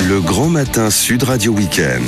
Le Grand Matin Sud Radio Week-end.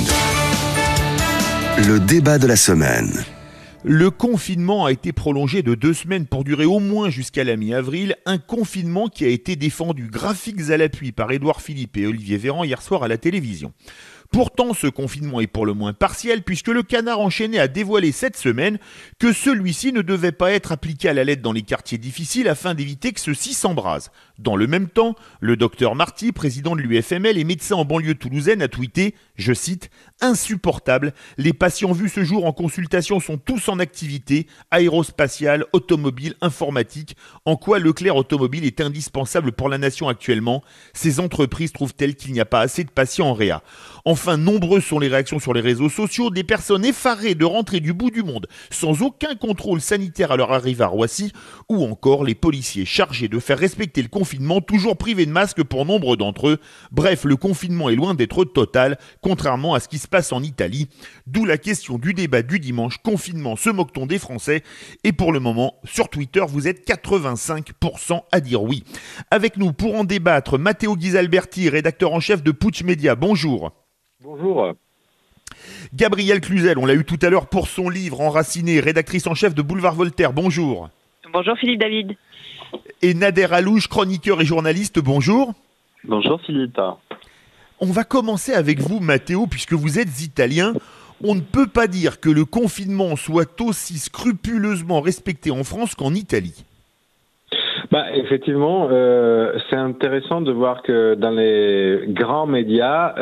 Le débat de la semaine. Le confinement a été prolongé de 2 semaines pour durer au moins jusqu'à la mi-avril. Un confinement qui a été défendu graphiques à l'appui par Édouard Philippe et Olivier Véran hier soir à la télévision. Pourtant, ce confinement est pour le moins partiel puisque le Canard enchaîné a dévoilé cette semaine que celui-ci ne devait pas être appliqué à la lettre dans les quartiers difficiles afin d'éviter que ceux-ci s'embrasent. Dans le même temps, le docteur Marty, président de l'UFML et médecin en banlieue toulousaine, a tweeté, je cite, « Insupportable, les patients vus ce jour en consultation sont tous en activité, aérospatiale, automobile, informatique. En quoi Leclerc Automobile est indispensable pour la nation actuellement? Ces entreprises trouvent-elles qu'il n'y a pas assez de patients en réa ?» Enfin, nombreuses sont les réactions sur les réseaux sociaux, des personnes effarées de rentrer du bout du monde sans aucun contrôle sanitaire à leur arrivée à Roissy, ou encore les policiers chargés de faire respecter le confinement, toujours privés de masque pour nombre d'entre eux. Bref, le confinement est loin d'être total, contrairement à ce qui se passe en Italie. D'où la question du débat du dimanche, confinement, se moque-t-on des Français? Et pour le moment, sur Twitter, vous êtes 85% à dire oui. Avec nous pour en débattre, Matteo Ghisalberti, rédacteur en chef de Putsch Média. Bonjour. Bonjour. Gabrielle Cluzel, on l'a eu tout à l'heure pour son livre Enraciné, rédactrice en chef de Boulevard Voltaire. Bonjour. Bonjour Philippe David. Et Nader Alouche, chroniqueur et journaliste. Bonjour. Bonjour Philippe. On va commencer avec vous, Matteo, puisque vous êtes italien. On ne peut pas dire que le confinement soit aussi scrupuleusement respecté en France qu'en Italie. Effectivement, c'est intéressant de voir que dans les grands médias,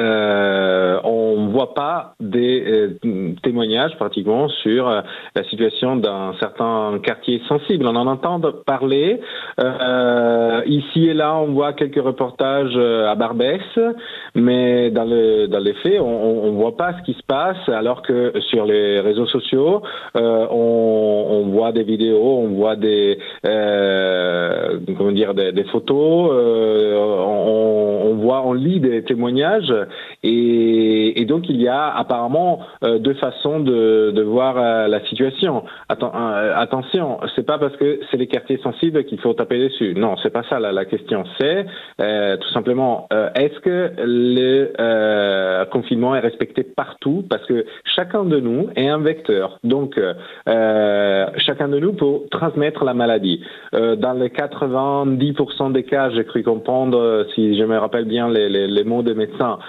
on voit pas des témoignages pratiquement sur la situation dans certains quartiers sensibles. On en entend parler. Ici et là, on voit quelques reportages à Barbès, mais dans les faits, on voit pas ce qui se passe, alors que sur les réseaux sociaux, on voit des vidéos, on voit des photos, on lit des témoignages et donc il y a apparemment deux façons de voir la situation. Attention, c'est pas parce que c'est les quartiers sensibles qu'il faut taper dessus. Non, c'est pas ça la question. C'est tout simplement est-ce que le confinement est respecté partout? Parce que chacun de nous est un vecteur. Donc chacun de nous peut transmettre la maladie. Dans les 90% des cas, j'ai cru comprendre, si je me rappelle bien les mots des médecins,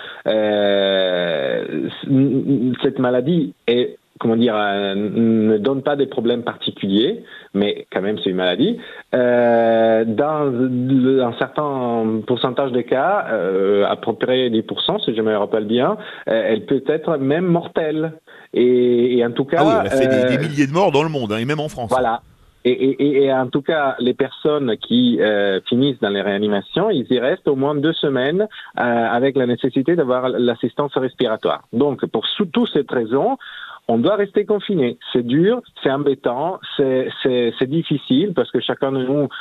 cette maladie est, ne donne pas des problèmes particuliers, mais quand même c'est une maladie. Dans un certain pourcentage des cas, à peu près 10%, si je me rappelle bien, elle peut être même mortelle. Et en tout cas, on a fait des milliers de morts dans le monde, et même en France. Voilà. Et en tout cas, les personnes qui finissent dans les réanimations, ils y restent au moins 2 semaines avec la nécessité d'avoir l'assistance respiratoire. Donc, pour toutes ces raisons, on doit rester confiné. C'est dur, c'est embêtant, c'est difficile parce que chacun de nous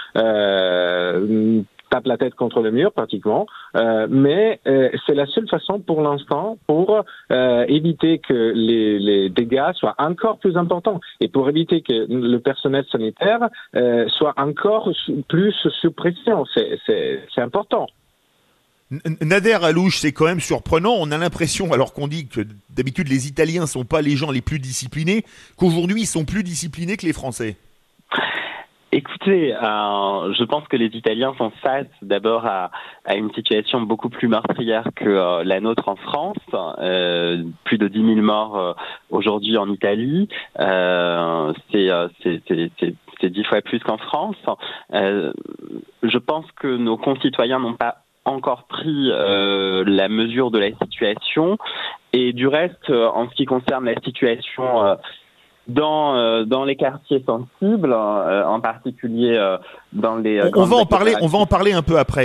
tape la tête contre le mur pratiquement, mais c'est la seule façon pour l'instant pour éviter que les dégâts soient encore plus importants et pour éviter que le personnel sanitaire soit encore plus sous pression. C'est important. Nader Alouche, c'est quand même surprenant. On a l'impression, alors qu'on dit que d'habitude les Italiens sont pas les gens les plus disciplinés, qu'aujourd'hui ils sont plus disciplinés que les Français. Écoutez, je pense que les Italiens sont face d'abord à une situation beaucoup plus meurtrière que la nôtre en France. Plus de 10 000 morts aujourd'hui en Italie. C'est 10 fois plus qu'en France. Je pense que nos concitoyens n'ont pas encore pris la mesure de la situation. Et du reste, en ce qui concerne la situation dans les quartiers sensibles, en particulier dans les... On va en parler un peu après.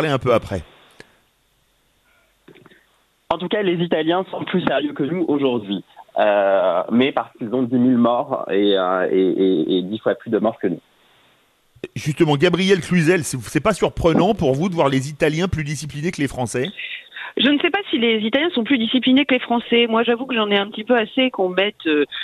En tout cas, les Italiens sont plus sérieux que nous aujourd'hui. Mais parce qu'ils ont 10 000 morts et 10 fois plus de morts que nous. Justement, Gabrielle Cluzel, c'est pas surprenant pour vous de voir les Italiens plus disciplinés que les Français ? Je ne sais pas si les Italiens sont plus disciplinés que les Français. Moi, j'avoue que j'en ai un petit peu assez qu'on mette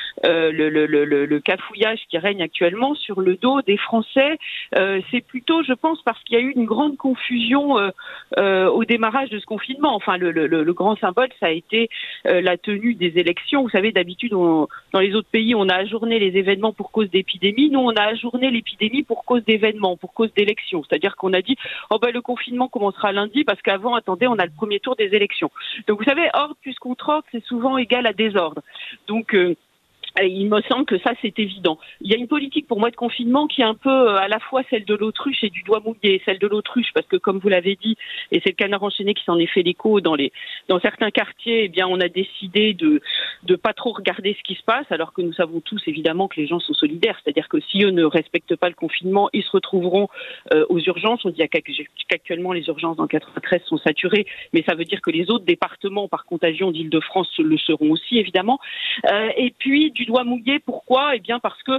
le cafouillage qui règne actuellement sur le dos des Français. C'est plutôt, je pense, parce qu'il y a eu une grande confusion au démarrage de ce confinement. Enfin, le grand symbole, ça a été la tenue des élections. Vous savez, d'habitude, dans les autres pays, on a ajourné les événements pour cause d'épidémie. Nous, on a ajourné l'épidémie pour cause d'événements, pour cause d'élections. C'est-à-dire qu'on a dit, le confinement commencera lundi parce qu'avant, attendez, on a le premier tour des élections. Donc vous savez, ordre plus contre ordre, c'est souvent égal à désordre. Donc il me semble que ça, c'est évident. Il y a une politique pour moi de confinement qui est un peu à la fois celle de l'autruche et du doigt mouillé. Celle de l'autruche parce que, comme vous l'avez dit, et c'est le Canard enchaîné qui s'en est fait l'écho, dans certains quartiers, eh bien, on a décidé de pas trop regarder ce qui se passe, alors que nous savons tous évidemment que les gens sont solidaires. C'est-à-dire que si eux ne respectent pas le confinement, ils se retrouveront aux urgences. On dit qu'actuellement les urgences dans 93 sont saturées, mais ça veut dire que les autres départements par contagion d'Île-de-France le seront aussi, évidemment. Et puis du doigt mouillé, pourquoi ? Eh bien parce que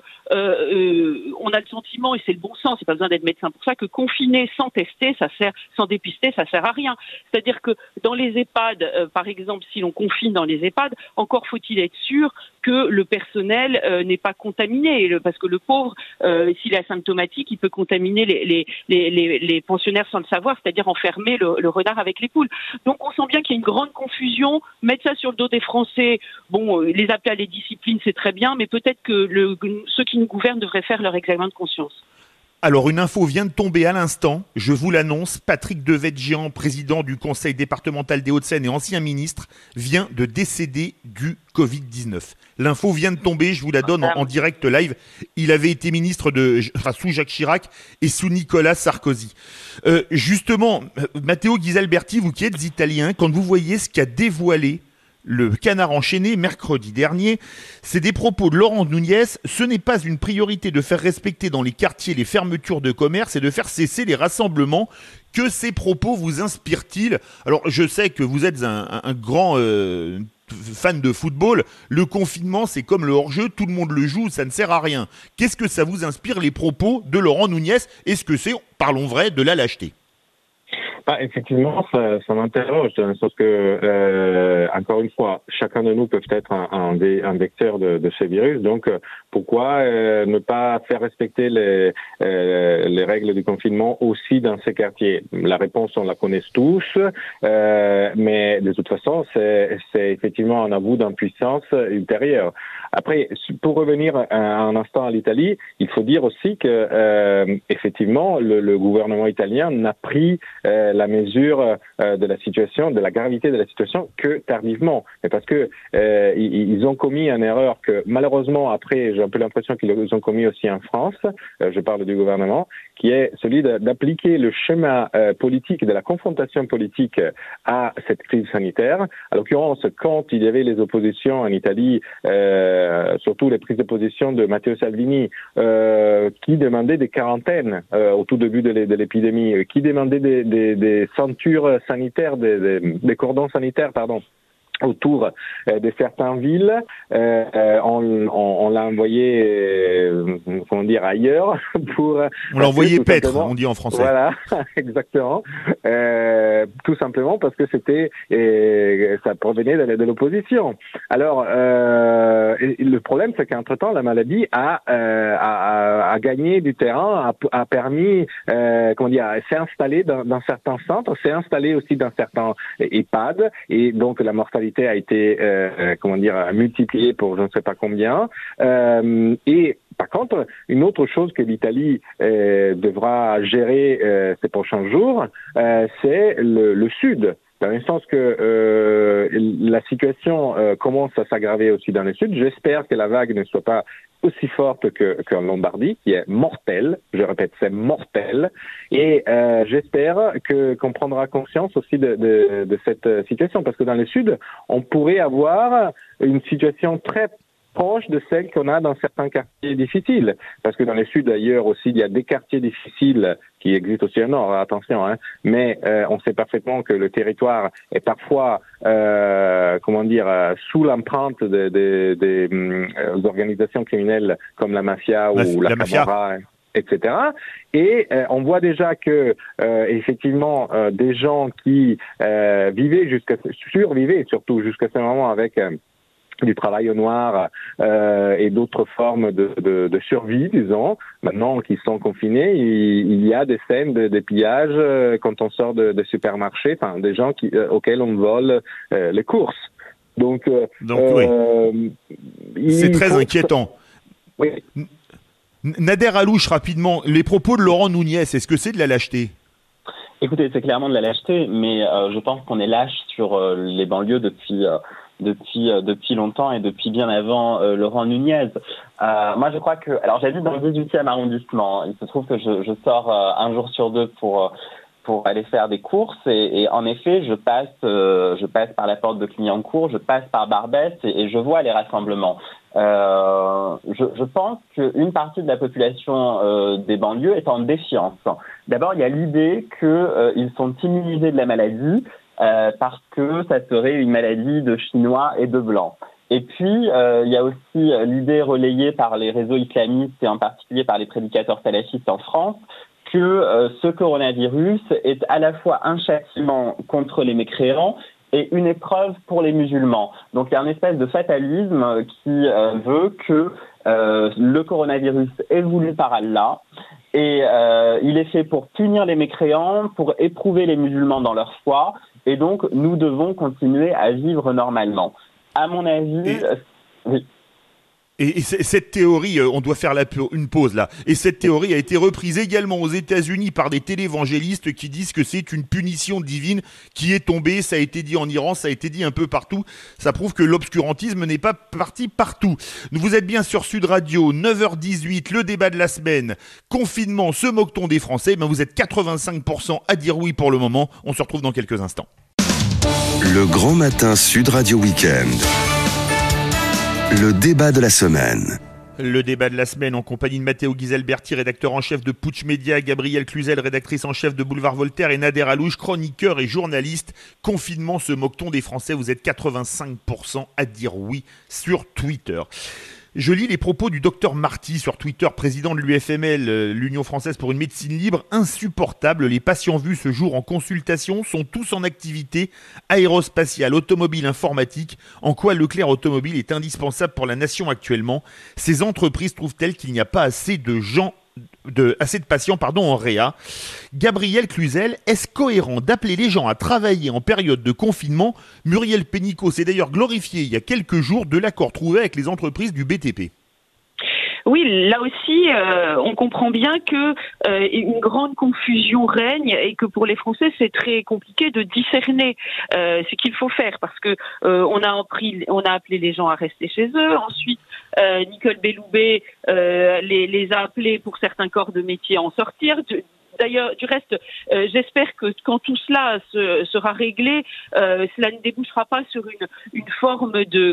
on a le sentiment, et c'est le bon sens, c'est pas besoin d'être médecin pour ça, que confiner sans tester, sans dépister, ça sert à rien. C'est-à-dire que dans les EHPAD, par exemple, si l'on confine dans les EHPAD, encore faut-il être sûr que le personnel n'est pas contaminé, parce que le pauvre, s'il est asymptomatique, il peut contaminer les pensionnaires sans le savoir, c'est-à-dire enfermer le renard avec les poules. Donc on sent bien qu'il y a une grande confusion. Mettre ça sur le dos des Français, les appeler à les disciplines, c'est très bien, mais peut-être que ceux qui nous gouvernent devraient faire leur examen de conscience. Alors, une info vient de tomber à l'instant, je vous l'annonce, Patrick Devedjian, président du conseil départemental des Hauts-de-Seine et ancien ministre, vient de décéder du Covid-19. L'info vient de tomber, je vous la donne en direct live. Il avait été ministre sous Jacques Chirac et sous Nicolas Sarkozy. Justement, Matteo Ghisalberti, vous qui êtes italien, quand vous voyez ce qu'a dévoilé le Canard enchaîné mercredi dernier, c'est des propos de Laurent Nunez. Ce n'est pas une priorité de faire respecter dans les quartiers les fermetures de commerce et de faire cesser les rassemblements. Que ces propos vous inspirent-ils ? Alors, je sais que vous êtes un grand fan de football. Le confinement, c'est comme le hors-jeu, tout le monde le joue, ça ne sert à rien. Qu'est-ce que ça vous inspire, les propos de Laurent Nunez ? Est-ce que c'est, parlons vrai, de la lâcheté ? Effectivement, ça m'interroge, dans le sens que, encore une fois, chacun de nous peut être un vecteur de ce virus. Donc, pourquoi ne pas faire respecter les règles du confinement aussi dans ces quartiers ? La réponse, on la connaît tous, mais de toute façon, c'est effectivement un aveu d'impuissance ultérieure. Après, pour revenir un instant à l'Italie, il faut dire aussi que, effectivement, le gouvernement italien n'a pris la mesure de la situation, de la gravité de la situation que tardivement. Mais parce que ils ont commis une erreur que malheureusement après, j'ai un peu l'impression qu'ils ont commis aussi en France, je parle du gouvernement, qui est celui d'appliquer le schéma politique, de la confrontation politique à cette crise sanitaire. À l'occurrence, quand il y avait les oppositions en Italie, surtout les prises de position de Matteo Salvini, qui demandaient des quarantaines au tout début de l'épidémie, qui demandaient des ceintures sanitaires, des cordons sanitaires, autour de certaines villes, on l'a envoyé, ailleurs pour. On l'a envoyé paître, on dit en français. Voilà, exactement. Tout simplement parce que ça provenait de l'opposition. Alors, le problème, c'est qu'entre-temps, la maladie a gagné du terrain, a permis, s'est installée dans certains centres, s'est installée aussi dans certains EHPAD, et donc la mortalité a été, multipliée pour je ne sais pas combien. Et par contre, une autre chose que l'Italie devra gérer ces prochains jours, c'est le Sud. Dans le sens que la situation commence à s'aggraver aussi dans le Sud. J'espère que la vague ne soit pas aussi forte qu'en Lombardie, qui est mortelle. Je répète, c'est mortel. Et j'espère qu'on prendra conscience aussi de cette situation. Parce que dans le Sud, on pourrait avoir une situation très proche de celle qu'on a dans certains quartiers difficiles. Parce que dans le Sud, d'ailleurs, aussi, il y a des quartiers difficiles qui existent aussi au Nord, attention, mais on sait parfaitement que le territoire est parfois, sous l'empreinte des organisations criminelles comme la mafia ou la Camorra. etc. Et on voit déjà que effectivement des gens qui survivaient surtout jusqu'à ce moment avec du travail au noir et d'autres formes de survie, disons. Maintenant qu'ils sont confinés, il y a des scènes de pillage quand on sort de supermarchés, enfin des gens auxquels on vole les courses. Donc oui. C'est très inquiétant. Oui. Nader Alouche, rapidement, les propos de Laurent Nunez, est-ce que c'est de la lâcheté ? Écoutez, c'est clairement de la lâcheté, mais je pense qu'on est lâche sur les banlieues depuis longtemps et depuis bien avant Laurent Nunez. Moi, je crois que... Alors, j'habite dans le 18e arrondissement. Il se trouve que je sors un jour sur deux pour aller faire des courses et en effet, je passe par la porte de Clignancourt, je passe par Barbès et je vois les rassemblements. Je pense qu'une partie de la population des banlieues est en défiance. D'abord, il y a l'idée qu'ils sont immunisés de la maladie parce que ça serait une maladie de Chinois et de Blancs. Et puis, il y a aussi l'idée relayée par les réseaux islamistes et en particulier par les prédicateurs salafistes en France que ce coronavirus est à la fois un châtiment contre les mécréants et une épreuve pour les musulmans. Donc il y a une espèce de fatalisme qui veut que le coronavirus est voulu par Allah et il est fait pour punir les mécréants, pour éprouver les musulmans dans leur foi, et donc nous devons continuer à vivre normalement. À mon avis... Oui. Et cette théorie, on doit faire une pause là, et cette théorie a été reprise également aux États-Unis par des télévangélistes qui disent que c'est une punition divine qui est tombée, ça a été dit en Iran, ça a été dit un peu partout, ça prouve que l'obscurantisme n'est pas parti partout. Vous êtes bien sur Sud Radio, 9h18, le débat de la semaine, confinement, se moque-t-on des Français ? Vous êtes 85% à dire oui pour le moment, on se retrouve dans quelques instants. Le Grand Matin Sud Radio Week-end. Le débat de la semaine. Le débat de la semaine en compagnie de Matteo Ghisalberti, rédacteur en chef de Putsch Média, Gabrielle Cluzel, rédactrice en chef de Boulevard Voltaire et Nader Alouche, chroniqueur et journaliste. Confinement, se moque-t-on des Français ? Vous êtes 85% à dire oui sur Twitter. Je lis les propos du docteur Marty sur Twitter, président de l'UFML, l'Union française pour une médecine libre. Insupportable, les patients vus ce jour en consultation sont tous en activité aérospatiale, automobile, informatique. En quoi Leclerc Automobile est indispensable pour la nation actuellement ? Ces entreprises trouvent-elles qu'il n'y a pas assez de patients en réa. Gabrielle Cluzel, est-ce cohérent d'appeler les gens à travailler en période de confinement ? Muriel Pénicaud s'est d'ailleurs glorifié il y a quelques jours de l'accord trouvé avec les entreprises du BTP. Oui, là aussi, on comprend bien que une grande confusion règne et que pour les Français, c'est très compliqué de discerner ce qu'il faut faire parce que on a appelé les gens à rester chez eux. Ensuite, Nicole Belloubet les a appelés pour certains corps de métier à en sortir. D'ailleurs, du reste, j'espère que quand tout cela sera réglé, cela ne débouchera pas sur une forme de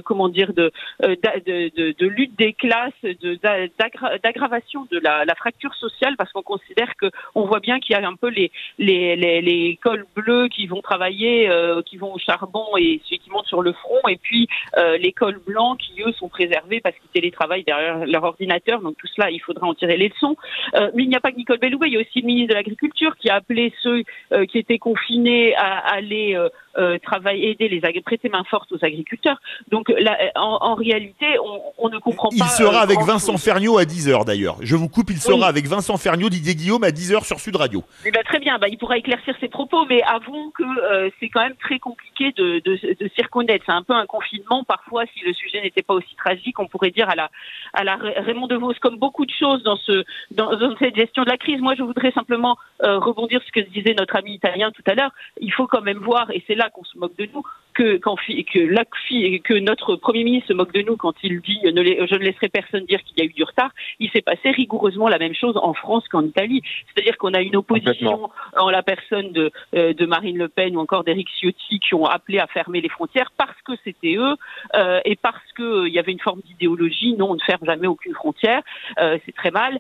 lutte des classes, d'aggravation de la fracture sociale, parce qu'on considère on voit bien qu'il y a un peu les cols bleus qui vont travailler, qui vont au charbon et ceux qui montent sur le front, et puis les cols blancs qui eux sont préservés parce qu'ils télétravaillent derrière leur ordinateur. Donc tout cela, il faudra en tirer les leçons. Mais il n'y a pas que Nicole Belloubet, il y a aussi le ministre de l'Agriculture qui a appelé ceux qui étaient confinés à aller travailler, prêter main forte aux agriculteurs. Donc là, en réalité, on ne comprend pas. Il sera avec Vincent Ferniaud à 10h d'ailleurs. Je vous coupe, il sera avec Vincent Ferniaud, Didier Guillaume à 10h sur Sud Radio. Très bien, il pourra éclaircir ses propos, mais avouons que c'est quand même très compliqué de s'y reconnaître. C'est un peu un confinement. Parfois, si le sujet n'était pas aussi tragique, on pourrait dire à la Raymond DeVos, comme beaucoup de choses dans cette gestion de la crise. Moi, je voudrais simplement rebondir sur ce que disait notre ami italien tout à l'heure. Il faut quand même voir, et c'est là qu'on se moque de nous, que notre Premier ministre se moque de nous quand il dit « je ne laisserai personne dire qu'il y a eu du retard ». Il s'est passé rigoureusement la même chose en France qu'en Italie. C'est-à-dire qu'on a une opposition en la personne de Marine Le Pen ou encore d'Éric Ciotti qui ont appelé à fermer les frontières parce que c'était eux et parce qu'il y avait une forme d'idéologie. Non, on ne ferme jamais aucune frontière. C'est très mal.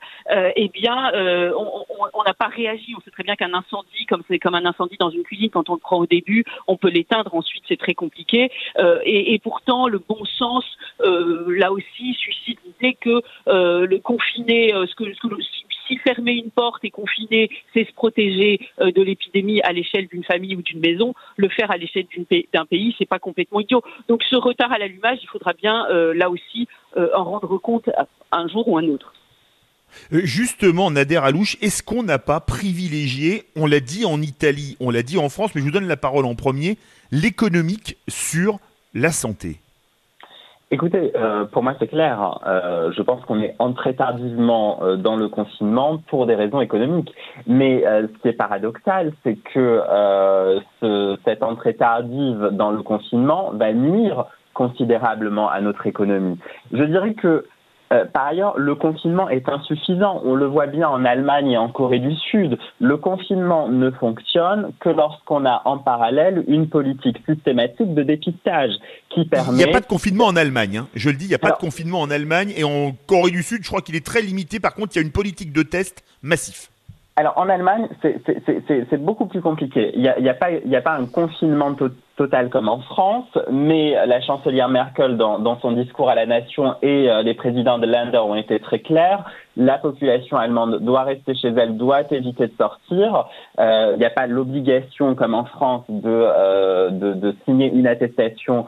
On n'a pas réagi. On sait très bien qu'un incendie, c'est comme un incendie dans une cuisine, quand on le prend au début, on peut l'éteindre. Ensuite, c'est très compliqué. Et pourtant, le bon sens, là aussi, suscite l'idée que le confiner, si fermer une porte et confiner, c'est se protéger de l'épidémie à l'échelle d'une famille ou d'une maison, le faire à l'échelle d'un pays, c'est pas complètement idiot. Donc ce retard à l'allumage, il faudra bien là aussi en rendre compte un jour ou un autre. Justement, Nader Alouche, est-ce qu'on n'a pas privilégié, on l'a dit en Italie, on l'a dit en France, mais je vous donne la parole en premier, l'économique sur la santé? Écoutez, pour moi c'est clair. Je pense qu'on est entré tardivement dans le confinement pour des raisons économiques. Mais ce qui est paradoxal, c'est que cette entrée tardive dans le confinement va nuire considérablement à notre économie. Je dirais que par ailleurs, le confinement est insuffisant. On le voit bien en Allemagne et en Corée du Sud. Le confinement ne fonctionne que lorsqu'on a en parallèle une politique systématique de dépistage qui permet... Il n'y a pas de confinement en Allemagne, hein. Je le dis, il n'y a pas de confinement en Allemagne. Et en Corée du Sud, je crois qu'il est très limité. Par contre, il y a une politique de test massif. Alors en Allemagne, c'est beaucoup plus compliqué. Il y a pas un confinement total comme en France, mais la chancelière Merkel, dans son discours à la nation, et les présidents de Länder ont été très clairs. La population allemande doit rester chez elle, doit éviter de sortir. Il n'y a pas l'obligation, comme en France, de signer une attestation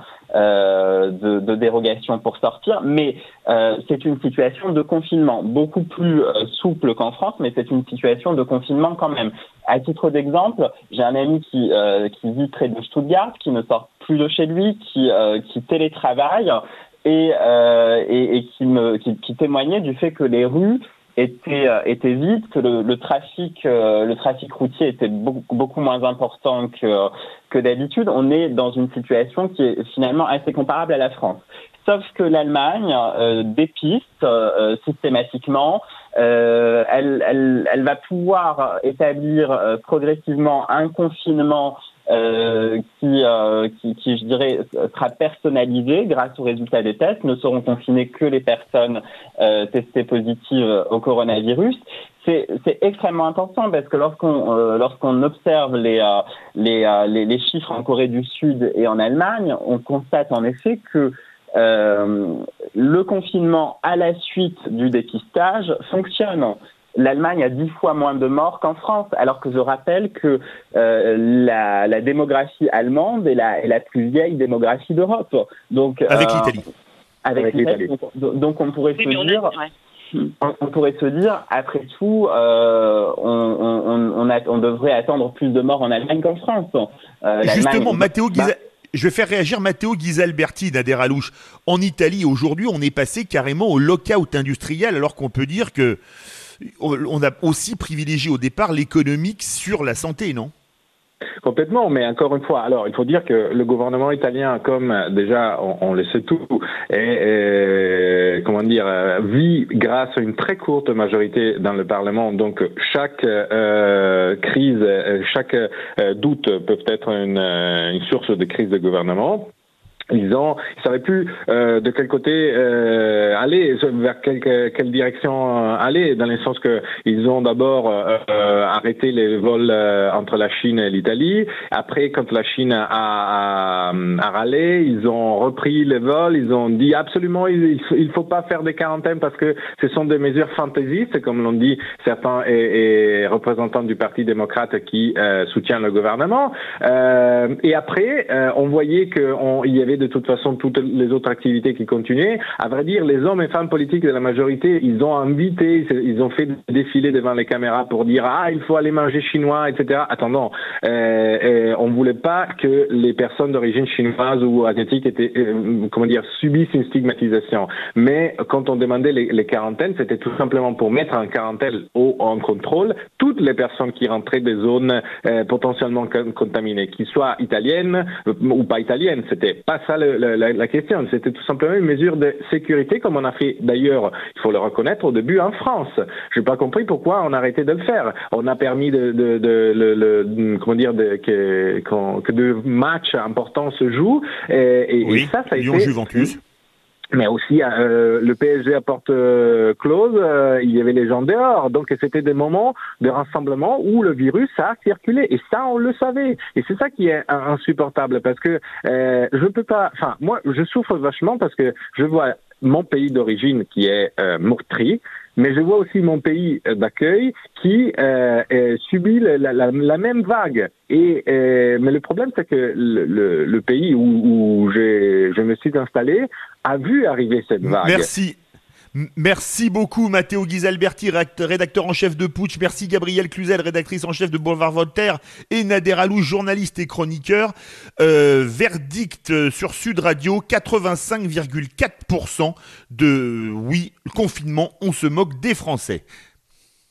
de dérogation pour sortir, mais c'est une situation de confinement beaucoup plus souple qu'en France, mais c'est une situation de confinement quand même. À titre d'exemple, j'ai un ami qui vit près de Stuttgart, qui ne sort plus de chez lui, qui télétravaille et qui témoignait du fait que les rues étaient vides, que le trafic routier était beaucoup moins important que d'habitude. On est dans une situation qui est finalement assez comparable à la France. Sauf que l'Allemagne dépiste systématiquement. Elle va pouvoir établir progressivement un confinement qui, je dirais, sera personnalisé grâce aux résultats des tests. Ne seront confinées que les personnes testées positives au coronavirus. C'est extrêmement important parce que lorsqu'on observe les chiffres en Corée du Sud et en Allemagne, on constate en effet que le confinement à la suite du dépistage fonctionne. L'Allemagne a 10 fois moins de morts qu'en France, alors que je rappelle que la démographie allemande est la plus vieille démographie d'Europe. Donc, avec l'Italie. Avec l'Italie. Donc on pourrait on pourrait se dire, après tout, on devrait attendre plus de morts en Allemagne qu'en France. Justement, Matteo Ghisa... Je vais faire réagir Matteo Ghisalberti, Nader Alouche. En Italie, aujourd'hui, on est passé carrément au lock-out industriel, alors qu'on peut dire que on a aussi privilégié au départ l'économique sur la santé, non ? Complètement, mais encore une fois, alors il faut dire que le gouvernement italien, comme déjà on le sait tout, vit grâce à une très courte majorité dans le Parlement. Donc chaque crise, chaque doute peut être une source de crise de gouvernement. Ils savaient plus de quel côté aller, vers quelle direction aller, dans le sens que ils ont d'abord arrêté les vols entre la Chine et l'Italie. Après, quand la Chine a râlé, ils ont repris les vols. Ils ont dit absolument il faut pas faire des quarantaines parce que ce sont des mesures fantaisistes, comme l'ont dit certains et représentants du Parti démocrate qui soutient le gouvernement. Et après, on voyait qu'il y avait de toute façon toutes les autres activités qui continuaient. À vrai dire, les hommes et femmes politiques de la majorité, ils ont fait défiler devant les caméras pour dire il faut aller manger chinois, etc. Attendons, on voulait pas que les personnes d'origine chinoise ou asiatique subissent une stigmatisation. Mais quand on demandait les quarantaines, c'était tout simplement pour mettre en quarantaine ou en contrôle toutes les personnes qui rentraient des zones potentiellement contaminées, qu'ils soient italiennes ou pas italiennes. C'était pas ça la question. C'était tout simplement une mesure de sécurité, comme on a fait d'ailleurs, il faut le reconnaître, au début en France. Je n'ai pas compris pourquoi on a arrêté de le faire. On a permis que de matchs importants se jouent et ça a été... Lyon-Juventus. Mais aussi le PSG à porte close, il y avait les gens dehors. Donc c'était des moments de rassemblement où le virus a circulé. Et ça, on le savait. Et c'est ça qui est insupportable parce que je peux pas... Enfin, moi, je souffre vachement parce que je vois mon pays d'origine qui est meurtri. mais je vois aussi mon pays d'accueil qui subit la même vague. Mais le problème, c'est que le pays où je me suis installé a vu arriver cette vague. Merci beaucoup Matteo Ghisalberti, rédacteur en chef de Putsch. Merci Gabrielle Cluzel, rédactrice en chef de Boulevard Voltaire, et Nader Alou, journaliste et chroniqueur. Verdict sur Sud Radio, 85,4% de oui, confinement, on se moque des Français.